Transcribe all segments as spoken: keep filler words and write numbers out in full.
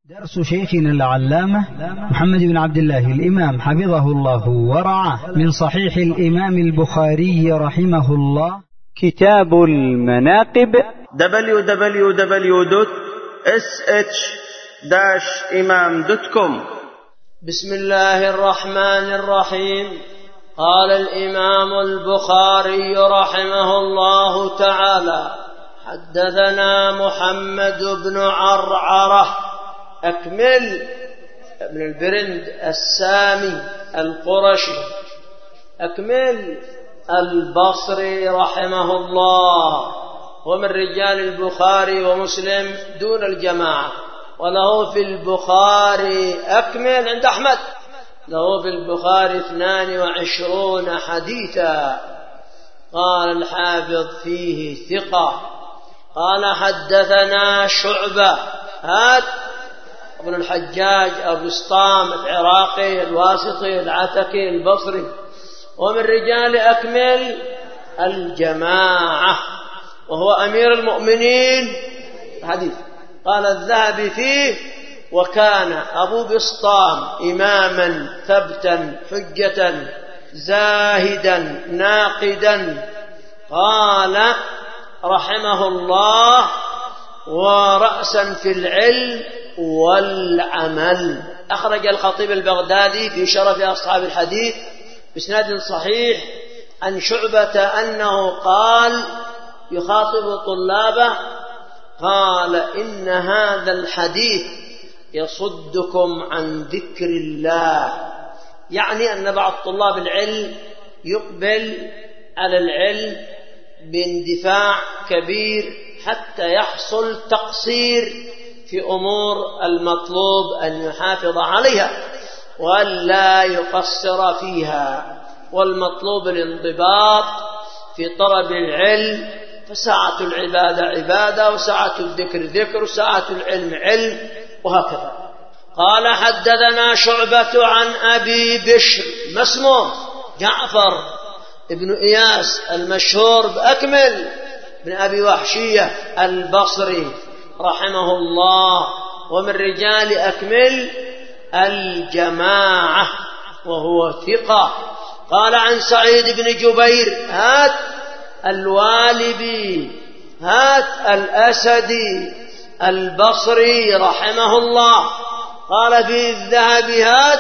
درس شيخنا العلامة محمد بن عبد الله الإمام حفظه الله ورعاه من صحيح الإمام البخاري رحمه الله، كتاب المناقب، دبليو دبليو دبليو دوت إس إتش داش إمام دوت كوم. بسم الله الرحمن الرحيم. قال الإمام البخاري رحمه الله تعالى: حدثنا محمد بن عرعرة أكمل ابن البرند السامي القرشي أكمل البصري رحمه الله، ومن رجال البخاري ومسلم دون الجماعة، وله في البخاري أكمل عند أحمد، له في البخاري اثنان وعشرون حديثا. قال الحافظ فيه ثقة. قال حدثنا شعبة هات ابن الحجاج أبو بسطام العراقي الواسطي العتكي البصري، ومن رجال أكمل الجماعة، وهو أمير المؤمنين حديث. قال الذهبي فيه: وكان أبو بسطام إماما ثبتا حجة زاهدا ناقدا، قال رحمه الله: ورأسا في العلم والعمل. أخرج الخطيب البغدادي في شرف أصحاب الحديث بإسناد صحيح عن شعبة أنه قال يخاطب طلابه: قال إن هذا الحديث يصدكم عن ذكر الله، يعني أن بعض طلاب العلم يقبل على العلم باندفاع كبير حتى يحصل تقصير في أمور المطلوب أن يحافظ عليها ولا يقصر فيها، والمطلوب الانضباط في طلب العلم، فساعة العبادة عبادة، وساعة الذكر ذكر، وساعة العلم علم، وهكذا. قال حدثنا شعبة عن أبي بشر ما اسمه جعفر ابن إياس المشهور بأكمل بن أبي وحشية البصري رحمه الله، ومن رجال أكمل الجماعة، وهو ثقة. قال عن سعيد بن جبير هات الوالبي هات الأسدي البصري رحمه الله. قال في الذهب هات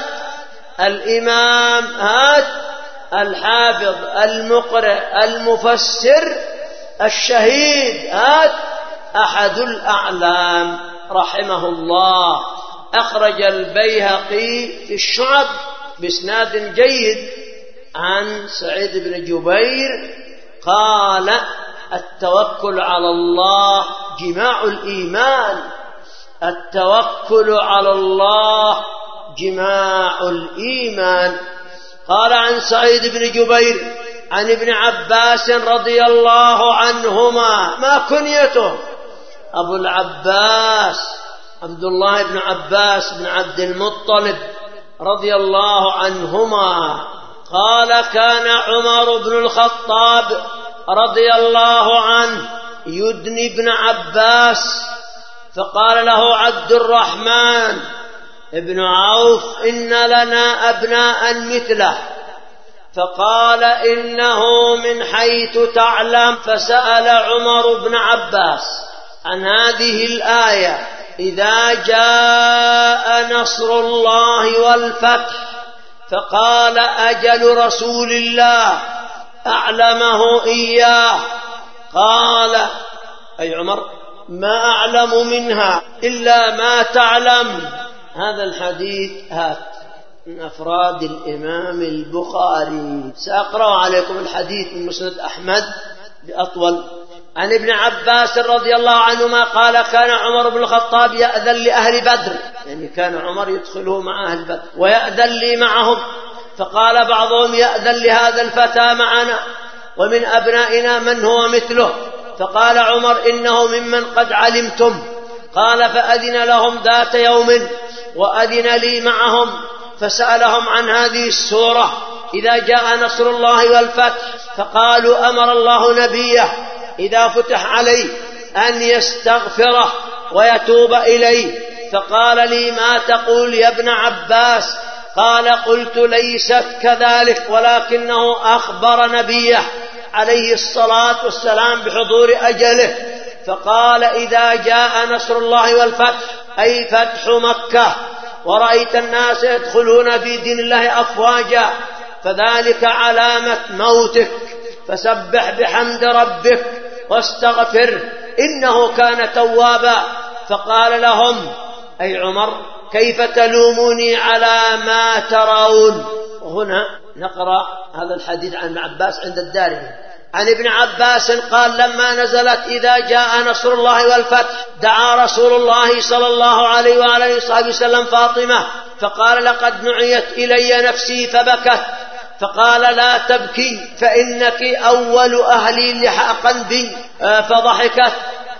الإمام هات الحافظ المقرئ المفسر الشهيد هات أحد الأعلام رحمه الله. أخرج البيهقي في الشعب بإسناد جيد عن سعيد بن جبير قال: التوكل على الله جماع الإيمان، التوكل على الله جماع الإيمان. قال عن سعيد بن جبير عن ابن عباس رضي الله عنهما ما كنيته؟ أبو العباس عبد الله بن عباس بن عبد المطلب رضي الله عنهما. قال: كان عمر بن الخطاب رضي الله عنه يدني ابن عباس، فقال له عبد الرحمن ابن عوف: إن لنا أبناء مثله. فقال: إنه من حيث تعلم. فسأل عمر بن عباس عن هذه الآية: إذا جاء نصر الله والفتح. فقال: أجل رسول الله أعلمه إياه. قال أي عمر: ما أعلم منها إلا ما تعلم. هذا الحديث هات من أفراد الإمام البخاري. سأقرأ عليكم الحديث من مسند أحمد بأطول. عن ابن عباس رضي الله عنهما قال: كان عمر بن الخطاب يأذن لأهل بدر، يعني كان عمر يدخله مع أهل بدر ويأذن لي معهم. فقال بعضهم: يأذن لهذا الفتى معنا، ومن أبنائنا من هو مثله. فقال عمر: إنه ممن قد علمتم. قال: فأذن لهم ذات يوم وأذن لي معهم، فسألهم عن هذه السورة: إذا جاء نصر الله والفتح. فقالوا: أمر الله نبيه إذا فتح عليه أن يستغفره ويتوب إليه. فقال لي: ما تقول يا ابن عباس؟ قال: قلت: ليست كذلك، ولكنه أخبر نبيه عليه الصلاة والسلام بحضور أجله، فقال: إذا جاء نصر الله والفتح، أي فتح مكة، ورأيت الناس يدخلون في دين الله أفواجا، فذلك علامة موتك، فسبح بحمد ربك واستغفر إنه كان توابا. فقال لهم، أي عمر: كيف تلوموني على ما ترون؟ وهنا نقرأ هذا الحديث عن ابن عباس عند الدارمي. عن ابن عباس قال: لما نزلت إذا جاء نصر الله والفتح، دعا رسول الله صلى الله عليه وآله وصحبه وسلم فاطمة، فقال: لقد نعيت إلي نفسي فبكت، فقال: لا تبكي فإنك أول أهلي لحاقا بي، فضحكت،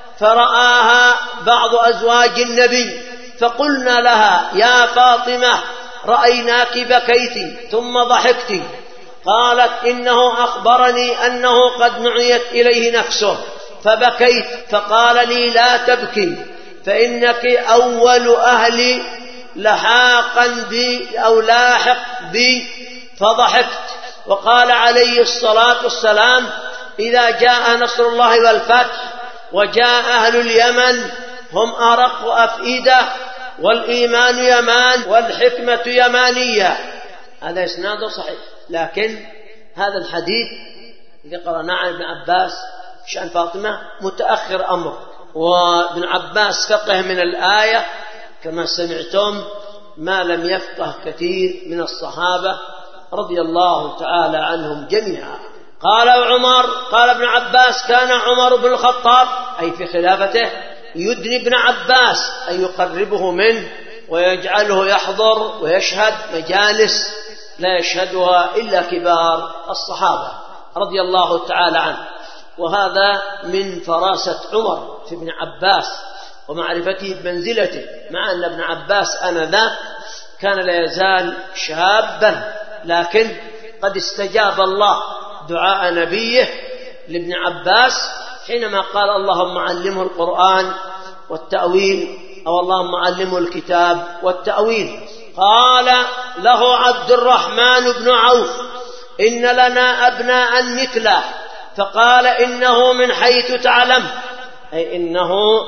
فرآها بعض أزواج النبي، فقلنا لها: يا فاطمة، رأيناك بكيت ثم ضحكت. قالت: إنه أخبرني أنه قد نعيت إليه نفسه فبكيت، فقال لي: لا تبكي فإنك أول أهلي لحاقا بي أو لاحق بي، فضحكت. وقال عليه الصلاة والسلام: إذا جاء نصر الله والفتح وجاء أهل اليمن هم أرق أفئدة، والإيمان يمان والحكمة يمانية. هذا إسناده صحيح، لكن هذا الحديث اللي قرأناه عن ابن عباس شأن فاطمة متأخر أمر، وابن عباس فقه من الآية كما سمعتم ما لم يفقه كثير من الصحابة رضي الله تعالى عنهم جميعا. قال عمر، قال ابن عباس: كان عمر بن الخطاب، أي في خلافته، يدني ابن عباس، أي يقربه منه ويجعله يحضر ويشهد مجالس لا يشهدها إلا كبار الصحابة رضي الله تعالى عنه. وهذا من فراسة عمر في ابن عباس ومعرفته بمنزلته، مع أن ابن عباس آنذاك كان لا يزال شابا، لكن قد استجاب الله دعاء نبيه لابن عباس حينما قال: اللهم علمه القرآن والتأويل، أو اللهم علمه الكتاب والتأويل. قال له عبد الرحمن بن عوف: إن لنا أبناء مثله، فقال: إنه من حيث تعلم، أي إنه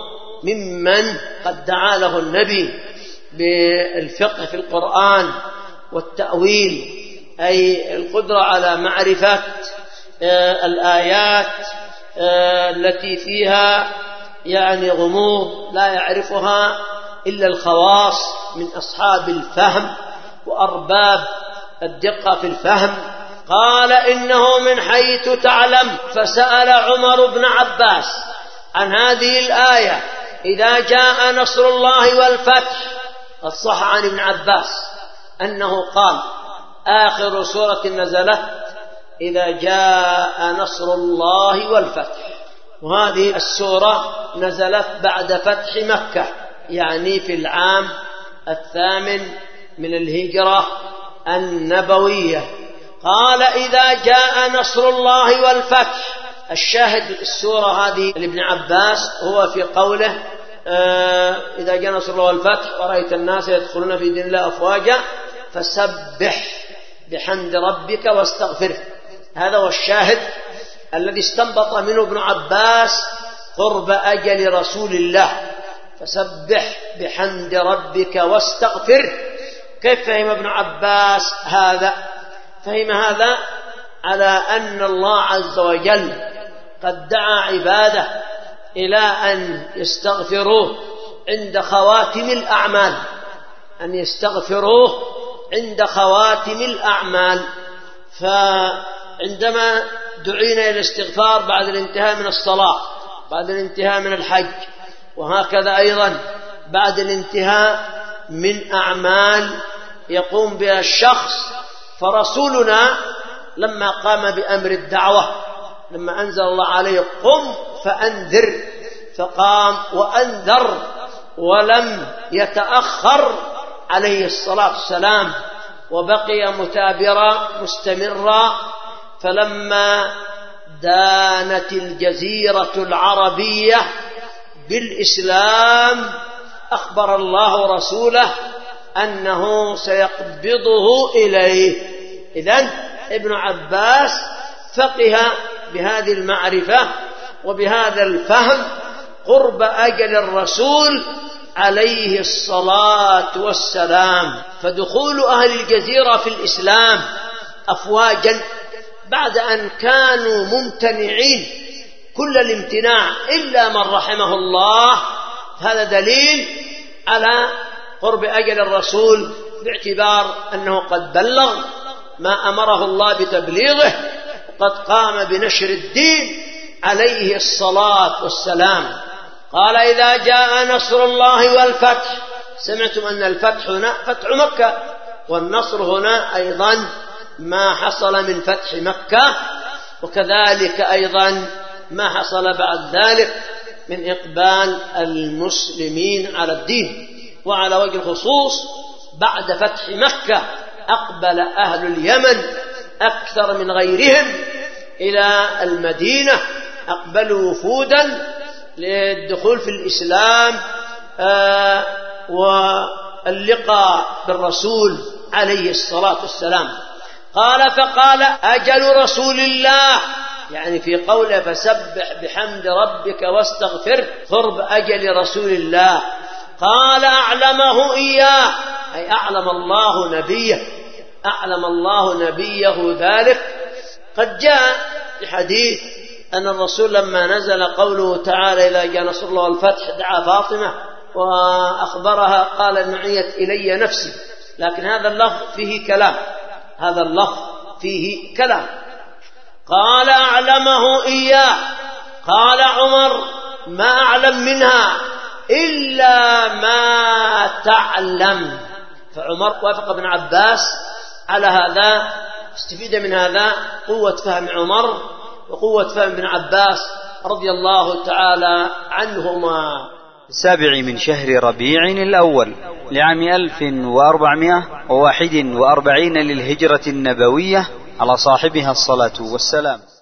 ممن قد دعا له النبي بالفقه في القرآن والتأويل، أي القدرة على معرفة الآيات التي فيها يعني غموض لا يعرفها إلا الخواص من أصحاب الفهم وأرباب الدقة في الفهم. قال: إنه من حيث تعلم. فسأل عمر بن عباس عن هذه الآية: إذا جاء نصر الله والفتح. قد صح عن ابن عباس أنه قال: آخر سورة نزلت إذا جاء نصر الله والفتح، وهذه السورة نزلت بعد فتح مكة، يعني في العام الثامن من الهجرة النبوية. قال: إذا جاء نصر الله والفتح. الشاهد السورة هذه لابن عباس هو في قوله: آه إذا جاء نصر الله والفتح ورأيت الناس يدخلون في دين الله أفواجا فسبح بحمد ربك واستغفره. هذا هو الشاهد الذي استنبط منه ابن عباس قرب أجل رسول الله، فسبح بحمد ربك واستغفره. كيف فهم ابن عباس هذا؟ فهم هذا على أن الله عز وجل قد دعا عباده إلى أن يستغفروه عند خواتم الأعمال، أن يستغفروه عند خواتم الأعمال. فعندما دعينا إلى الاستغفار بعد الانتهاء من الصلاة، بعد الانتهاء من الحج، وهكذا أيضا بعد الانتهاء من أعمال يقوم بها الشخص، فرسولنا لما قام بأمر الدعوة، لما أنزل الله عليه قم فأنذر، فقام وأنذر ولم يتأخر عليه الصلاة والسلام، وبقي متابرا مستمرا. فلما دانت الجزيرة العربية بالإسلام أخبر الله رسوله أنه سيقبضه إليه. إذن ابن عباس فقه بهذه المعرفة وبهذا الفهم قرب أجل الرسول عليه الصلاة والسلام. فدخول أهل الجزيرة في الإسلام أفواجا بعد أن كانوا ممتنعين كل الامتناع إلا من رحمه الله، هذا دليل على قرب أجل الرسول باعتبار أنه قد بلغ ما أمره الله بتبليغه وقد قام بنشر الدين عليه الصلاة والسلام. قال إذا جاء نصر الله والفتح، سمعتم أن الفتح هنا فتح مكة، والنصر هنا أيضا ما حصل من فتح مكة، وكذلك أيضا ما حصل بعد ذلك من إقبال المسلمين على الدين. وعلى وجه الخصوص بعد فتح مكة أقبل أهل اليمن أكثر من غيرهم إلى المدينة، أقبلوا وفودا للدخول في الإسلام آه واللقاء بالرسول عليه الصلاة والسلام. قال فقال أجل رسول الله، يعني في قوله فسبح بحمد ربك واستغفر قرب أجل رسول الله. قال أعلمه إياه، أي أعلم الله نبيه، أعلم الله نبيه ذلك. قد جاء في حديث أن الرسول لما نزل قوله تعالى إذا جاء نصر الله والفتح دعا فاطمة وأخبرها قال نعيت إلي نفسي، لكن هذا اللفظ فيه كلام، هذا اللفظ فيه كلام. قال أعلمه إياه. قال عمر ما أعلم منها إلا ما تعلم. فعمر وافق ابن عباس على هذا. استفيد من هذا قوة فهم عمر وقوة فهم ابن عباس رضي الله تعالى عنهما. السابع من شهر ربيع الأول لعام ألف وأربعمائة وواحد وأربعين للهجرة النبوية على صاحبها الصلاة والسلام.